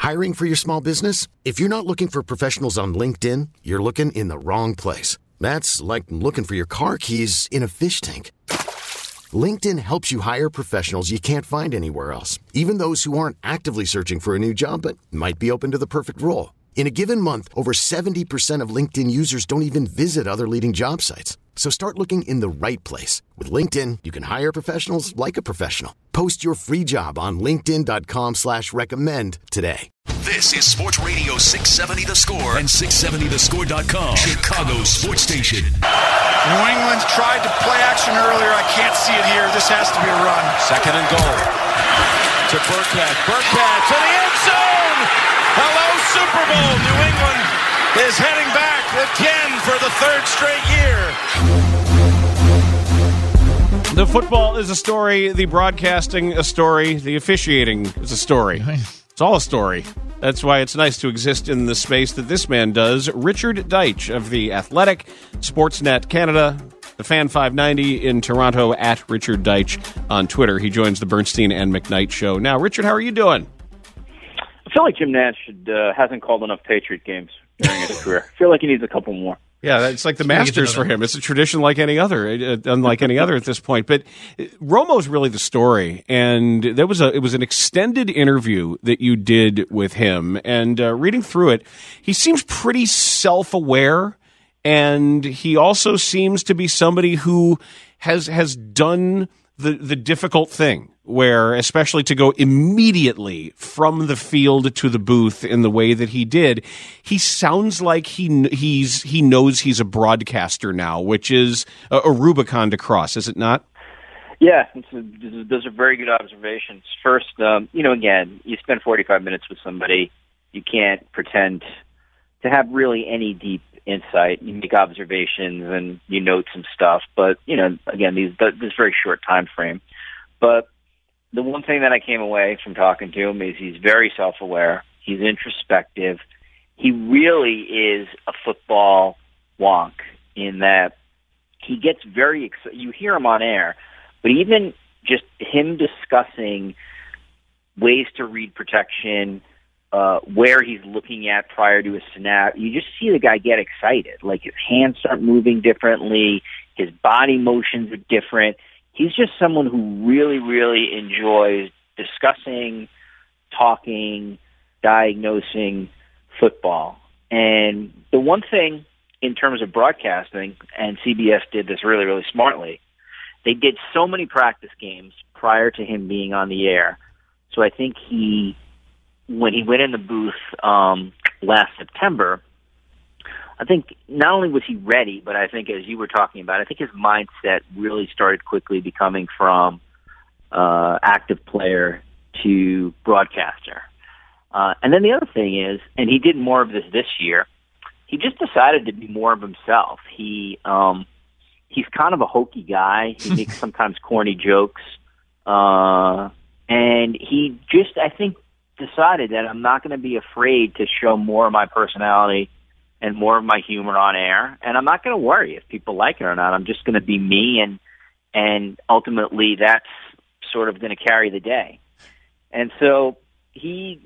Hiring for your small business? If you're not looking for professionals on LinkedIn, you're looking in the wrong place. That's like looking for your car keys in a fish tank. LinkedIn helps you hire professionals you can't find anywhere else, even those who aren't actively searching for a new job but might be open to the perfect role. In a given month, over 70% of LinkedIn users don't even visit other leading job sites. So start looking in the right place. With LinkedIn, you can hire professionals like a professional. Post your free job on linkedin.com/recommend today. This is Sports Radio 670 The Score and 670thescore.com, Chicago's sports station. New England's tried to play action earlier. I can't see it here. This has to be a run. Second and goal to Burkhead. Burkhead to the end zone. Hello, Super Bowl. New England is heading back again for the third straight year. The football is a story, the broadcasting a story, the officiating is a story. It's all a story. That's why it's nice to exist in the space that this man does. Richard Deitsch of The Athletic, Sportsnet Canada, the Fan 590 in Toronto, at Richard Deitsch on Twitter. He joins the Bernstein and McKnight show. Now, Richard, how are you doing? I feel like Jim Nash hasn't called enough Patriot games during his career. I feel like he needs a couple more. Yeah, it's like the Masters for him. It's a tradition like any other, unlike any other at this point. But Romo's really the story, and it was an extended interview that you did with him. And reading through it, he seems pretty self-aware, and he also seems to be somebody who has done the difficult thing, where especially to go immediately from the field to the booth in the way that he did, he sounds like he knows he's a broadcaster now, which is a Rubicon to cross, is it not? Yeah, those are very good observations. First, again, you spend 45 minutes with somebody, you can't pretend to have really any deep insight. You make observations and you note some stuff, but again, this very short time frame. But the one thing that I came away from talking to him is he's very self-aware. He's introspective. He really is a football wonk in that he gets very excited. You hear him on air, but even just him discussing ways to read protection, where he's looking at prior to a snap, you just see the guy get excited. Like his hands start moving differently, his body motions are different. He's just someone who really, really enjoys discussing, talking, diagnosing football. And the one thing in terms of broadcasting, and CBS did this really, really smartly, they did so many practice games prior to him being on the air. So I think when he went in the booth last September, I think not only was he ready, but I think, as you were talking about, I think his mindset really started quickly becoming from active player to broadcaster. And then the other thing is, and he did more of this year, he just decided to be more of himself. He's kind of a hokey guy. He makes sometimes corny jokes. And he just, I think, decided that I'm not going to be afraid to show more of my personality and more of my humor on air, and I'm not going to worry if people like it or not. I'm just going to be me, and ultimately that's sort of going to carry the day. And so he,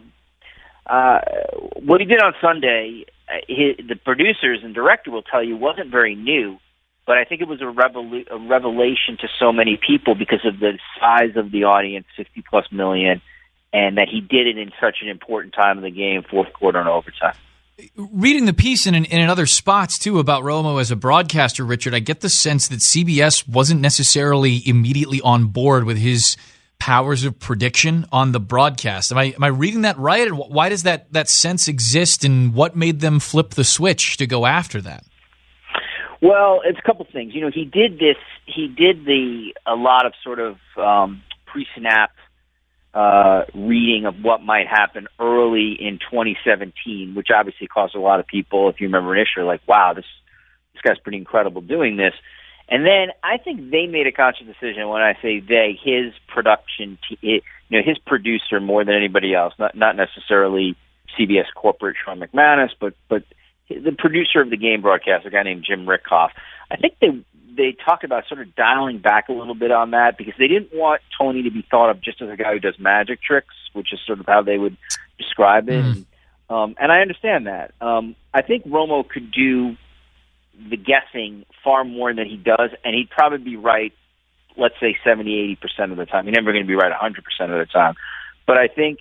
what he did on Sunday, the producers and director will tell you wasn't very new, but I think it was a revelation to so many people because of the size of the audience, 50+ million, and that he did it in such an important time of the game, fourth quarter and overtime. Reading the piece in other spots, too, about Romo as a broadcaster, Richard, I get the sense that CBS wasn't necessarily immediately on board with his powers of prediction on the broadcast. Am I reading that right? And why does that sense exist, and what made them flip the switch to go after that? Well, it's a couple things. He did a lot of sort of pre-snap reading of what might happen early in 2017, which obviously caused a lot of people, if you remember initially, like, wow, this guy's pretty incredible doing this. And then I think they made a conscious decision. When I say they, his production, his producer more than anybody else, not necessarily CBS corporate Sean McManus, but the producer of the game broadcast, a guy named Jim Rickhoff. I think they talked about sort of dialing back a little bit on that because they didn't want Tony to be thought of just as a guy who does magic tricks which is sort of how they would describe it. And I understand that. I think Romo could do the guessing far more than he does, and he'd probably be right, let's say 70, 80% of the time. He's never going to be right 100% of the time. But I think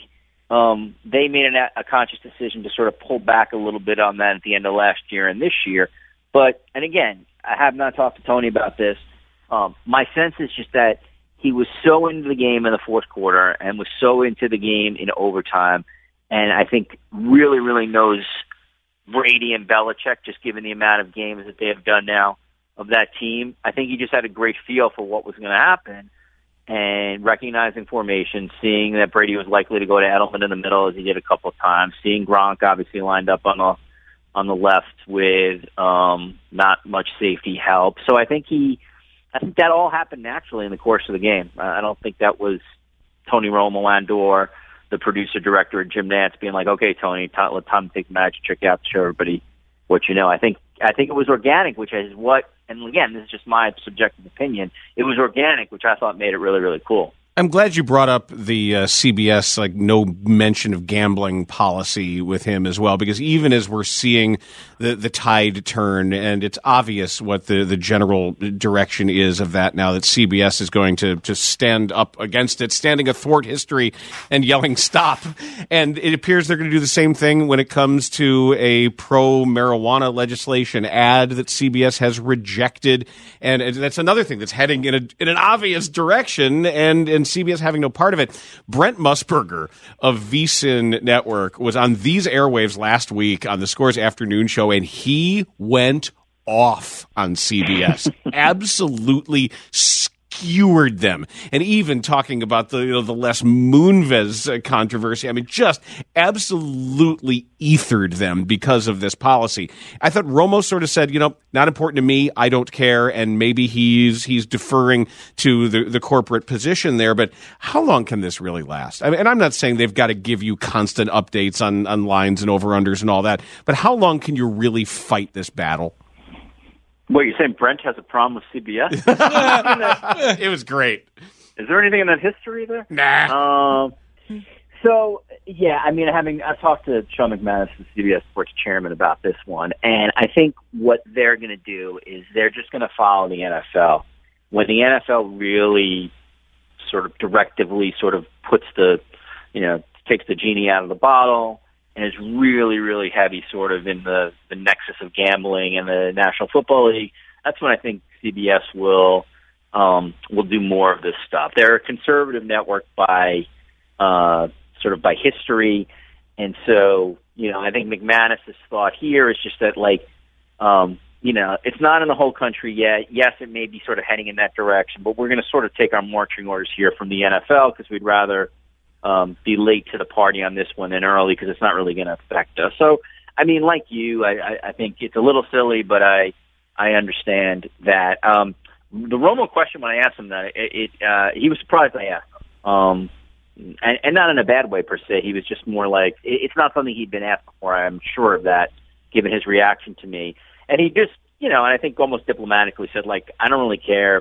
they made a conscious decision to sort of pull back a little bit on that at the end of last year and this year. And again, I have not talked to Tony about this. My sense is just that he was so into the game in the fourth quarter and was so into the game in overtime, and I think really, really knows Brady and Belichick, just given the amount of games that they have done now of that team. I think he just had a great feel for what was going to happen, and recognizing formation, seeing that Brady was likely to go to Edelman in the middle as he did a couple of times, seeing Gronk obviously lined up on the left with not much safety help. So I think that all happened naturally in the course of the game. I don't think that was Tony Romo and/or the producer director at Jim Nantz being like, "Okay, Tony, let Tom take the magic trick out to show everybody what you know." I think it was organic, which is what. And again, this is just my subjective opinion. It was organic, which I thought made it really, really cool. I'm glad you brought up the CBS, no mention of gambling policy with him as well, because even as we're seeing the tide turn, and it's obvious what the general direction is of that now, that CBS is going to stand up against it, standing athwart history and yelling stop. And it appears they're going to do the same thing when it comes to a pro-marijuana legislation ad that CBS has rejected. And that's another thing that's heading in an obvious direction, and CBS having no part of it. Brent Musburger of VSiN Network was on these airwaves last week on the Scores afternoon show, and he went off on CBS. Absolutely skewered them. And even talking about the Les Moonves controversy, I mean, just absolutely ethered them because of this policy. I thought Romo sort of said, not important to me, I don't care, and maybe he's deferring to the corporate position there, but how long can this really last? I mean, and I'm not saying they've got to give you constant updates on lines and over-unders and all that, but how long can you really fight this battle? What, you're saying Brent has a problem with CBS? It was great. Is there anything in that history there? Nah. So, yeah, I mean, I've talked to Sean McManus, the CBS Sports chairman, about this one, and I think what they're going to do is they're just going to follow the NFL. When the NFL really sort of directively sort of puts takes the genie out of the bottle, and is really, really heavy sort of in the nexus of gambling and the National Football League, that's when I think CBS will do more of this stuff. They're a conservative network by history, and so, I think McManus's thought here is just that, it's not in the whole country yet. Yes, it may be sort of heading in that direction, but we're going to sort of take our marching orders here from the NFL because we'd rather be late to the party on this one than early because it's not really going to affect us. So, I mean, like you, I think it's a little silly, but I understand that. The Romo question, when I asked him that, he was surprised I asked him. And not in a bad way per se. He was just more like, it's not something he'd been asked before. I'm sure of that, given his reaction to me. And he just, and I think almost diplomatically said, I don't really care,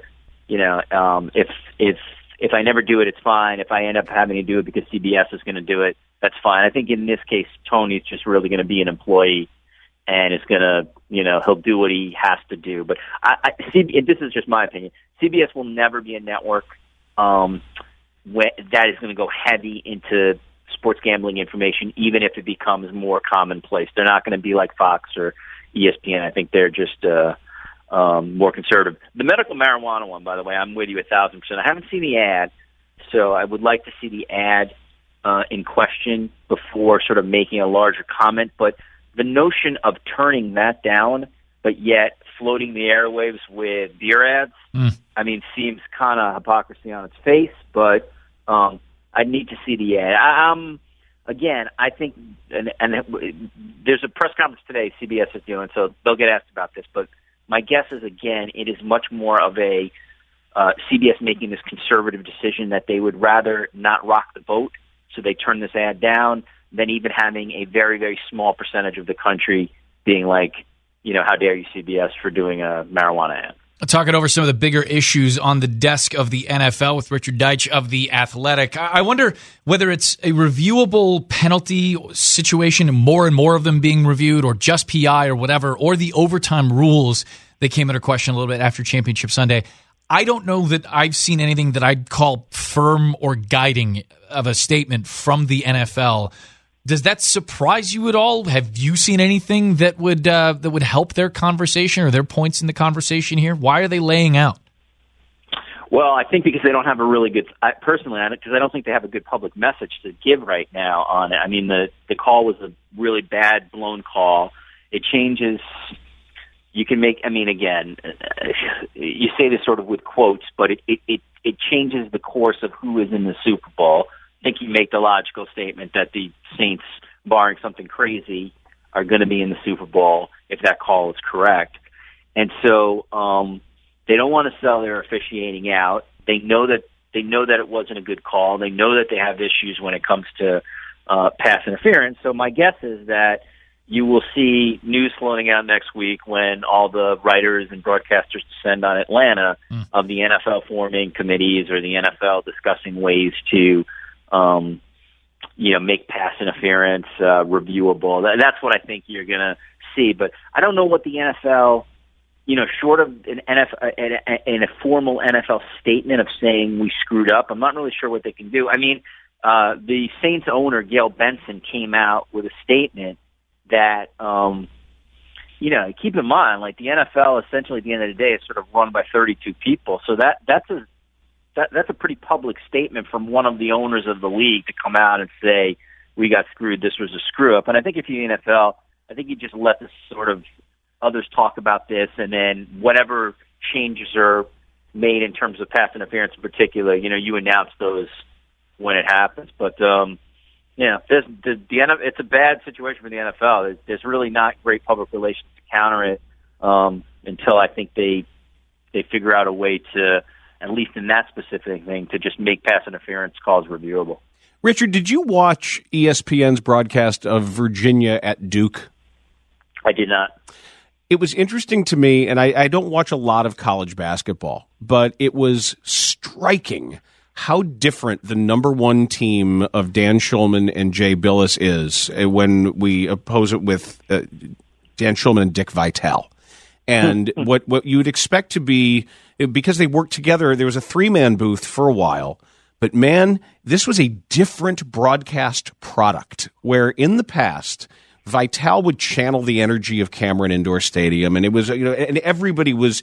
if I never do it, it's fine. If I end up having to do it because CBS is going to do it, that's fine. I think in this case, Tony's just really going to be an employee and is going to, he'll do what he has to do. But this is just my opinion. CBS will never be a network that is going to go heavy into sports gambling information, even if it becomes more commonplace. They're not going to be like Fox or ESPN. I think they're just more conservative. The medical marijuana one, by the way, I'm with you 1,000%. I haven't seen the ad, so I would like to see the ad in question before sort of making a larger comment. But the notion of turning that down, but yet floating the airwaves with beer ads, I mean, seems kind of hypocrisy on its face, but I need to see the ad. Again, I think, and there's a press conference today CBS is doing, so they'll get asked about this, but my guess is, again, it is much more of a CBS making this conservative decision that they would rather not rock the boat, so they turn this ad down, than even having a very, very small percentage of the country being like, how dare you, CBS, for doing a marijuana ad. Talking over some of the bigger issues on the desk of the NFL with Richard Deitsch of The Athletic. I wonder whether it's a reviewable penalty situation, more and more of them being reviewed, or just PI or whatever, or the overtime rules that came under question a little bit after Championship Sunday. I don't know that I've seen anything that I'd call firm or guiding of a statement from the NFL. Does that surprise you at all? Have you seen anything that would help their conversation or their points in the conversation here? Why are they laying out? Well, I think because they don't have a really good, personally, because I don't think they have a good public message to give right now on it. I mean, the call was a really bad, blown call. It changes. You can make, I mean, again, you say this sort of with quotes, but it changes the course of who is in the Super Bowl. I think you make the logical statement that the Saints, barring something crazy, are going to be in the Super Bowl if that call is correct. And so they don't want to sell their officiating out. They know that it wasn't a good call. They know that they have issues when it comes to pass interference. So my guess is that you will see news floating out next week when all the writers and broadcasters descend on Atlanta of the NFL forming committees or the NFL discussing ways to make pass interference reviewable. That's what I think you're going to see. But I don't know what the NFL, short of in a formal NFL statement of saying we screwed up, I'm not really sure what they can do. I mean, the Saints owner, Gail Benson, came out with a statement that, keep in mind, like the NFL essentially at the end of the day is sort of run by 32 people. So that's a pretty public statement from one of the owners of the league to come out and say, we got screwed, this was a screw up. And I think if you're the NFL, I think you just let this sort of others talk about this, and then whatever changes are made in terms of pass interference in particular, you announce those when it happens. But, it's a bad situation for the NFL. There's really not great public relations to counter it until I think they figure out a way to, at least in that specific thing, to just make pass interference calls reviewable. Richard, did you watch ESPN's broadcast of Virginia at Duke? I did not. It was interesting to me, and I don't watch a lot of college basketball, but it was striking how different the number one team of Dan Shulman and Jay Billis is when we oppose it with Dan Shulman and Dick Vitale. And what you would expect to be, because they worked together, there was a three-man booth for a while. But man, this was a different broadcast product where in the past, Vitale would channel the energy of Cameron Indoor Stadium, and it was, and everybody was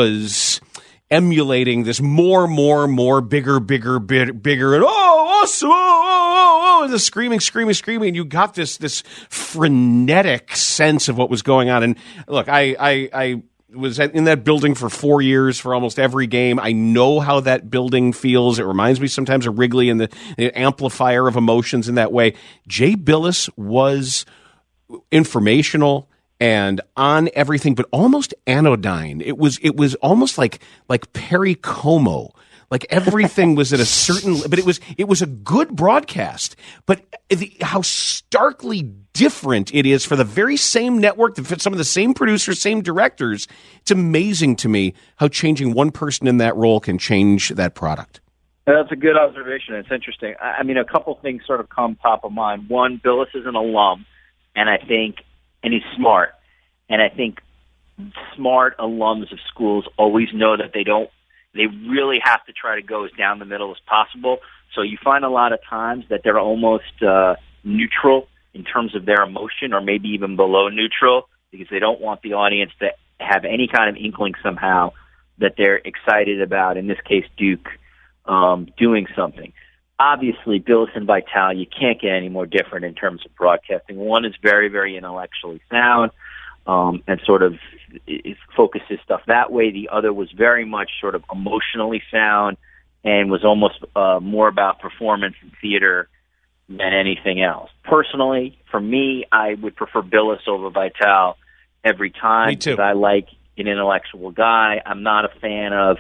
emulating this more, bigger, and awesome, and the screaming, and you got this frenetic sense of what was going on. And look, I was in that building for 4 years for almost every game. I know how that building feels. It reminds me sometimes of Wrigley and the amplifier of emotions in that way. Jay Billis was informational and on everything, but almost anodyne. It was almost like Perry Como. Like everything was at a certain, but it was a good broadcast. But how starkly different it is for the very same network, some of the same producers, same directors. It's amazing to me how changing one person in that role can change that product. That's a good observation. It's interesting. I mean, a couple things sort of come top of mind. One, Billis is an alum, and he's smart. And I think smart alums of schools always know that they really have to try to go as down the middle as possible. So you find a lot of times that they're almost neutral in terms of their emotion, or maybe even below neutral, because they don't want the audience to have any kind of inkling somehow that they're excited about, in this case, Duke, doing something. Obviously, Billis and Vitale, you can't get any more different in terms of broadcasting. One is very, very intellectually sound, and sort of it focuses stuff that way. The other was very much sort of emotionally sound and was almost more about performance and theater than anything else. Personally, for me, I would prefer Billis over Vitale every time. Me too. Because I like an intellectual guy. I'm not a fan of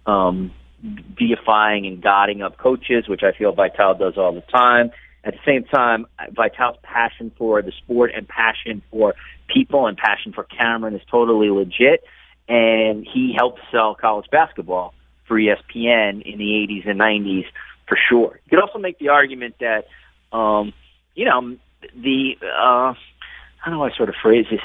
deifying and godding up coaches, which I feel Vitale does all the time. At the same time, Vitale's passion for the sport and passion for people and passion for Cameron is totally legit. and he helped sell college basketball for ESPN in the 80s and 90s for sure. You could also make the argument that, how do I sort of phrase this?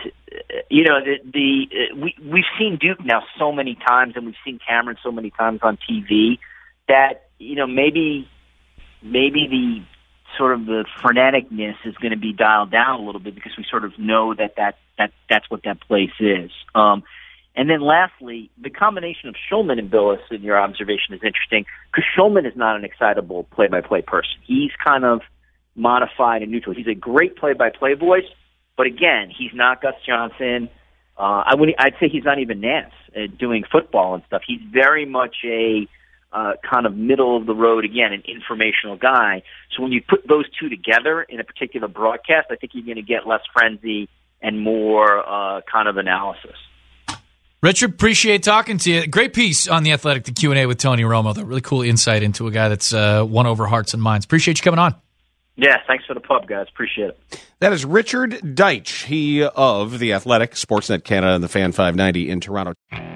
We've seen Duke now so many times, and we've seen Cameron so many times on TV that, maybe the sort of the freneticness is going to be dialed down a little bit because we sort of know that's what that place is. And then lastly, the combination of Shulman and Bilas in your observation is interesting because Shulman is not an excitable play-by-play person. He's kind of modified and neutral. He's a great play-by-play voice, but again, he's not Gus Johnson. I'd say he's not even Nance doing football and stuff. He's very much a kind of middle-of-the-road, again, an informational guy. So when you put those two together in a particular broadcast, I think you're going to get less frenzy and more kind of analysis. Richard, appreciate talking to you. Great piece on The Athletic, the Q&A with Tony Romo. The really cool insight into a guy that's won over hearts and minds. Appreciate you coming on. Yeah, thanks for the pub, guys. Appreciate it. That is Richard Deitsch, he of The Athletic, Sportsnet Canada, and the Fan 590 in Toronto.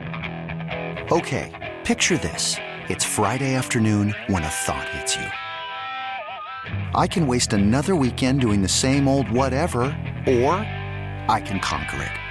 Okay, picture this. It's Friday afternoon when a thought hits you. I can waste another weekend doing the same old whatever, or I can conquer it.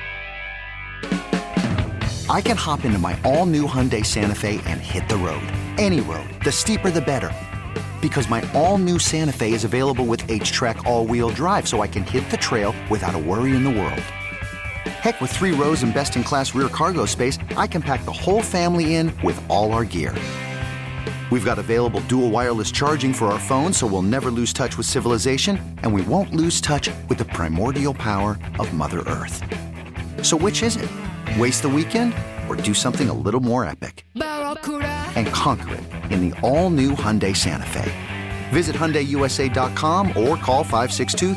I can hop into my all-new Hyundai Santa Fe and hit the road. Any road. The steeper, the better. Because my all-new Santa Fe is available with H-Track all-wheel drive, so I can hit the trail without a worry in the world. Heck, with 3 rows and best-in-class rear cargo space, I can pack the whole family in with all our gear. We've got available dual wireless charging for our phones, so we'll never lose touch with civilization, and we won't lose touch with the primordial power of Mother Earth. So which is it? Waste the weekend or do something a little more epic? And conquer it in the all-new Hyundai Santa Fe. Visit HyundaiUSA.com or call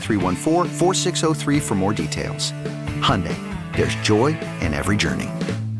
562-314-4603 for more details. Hyundai, there's joy in every journey.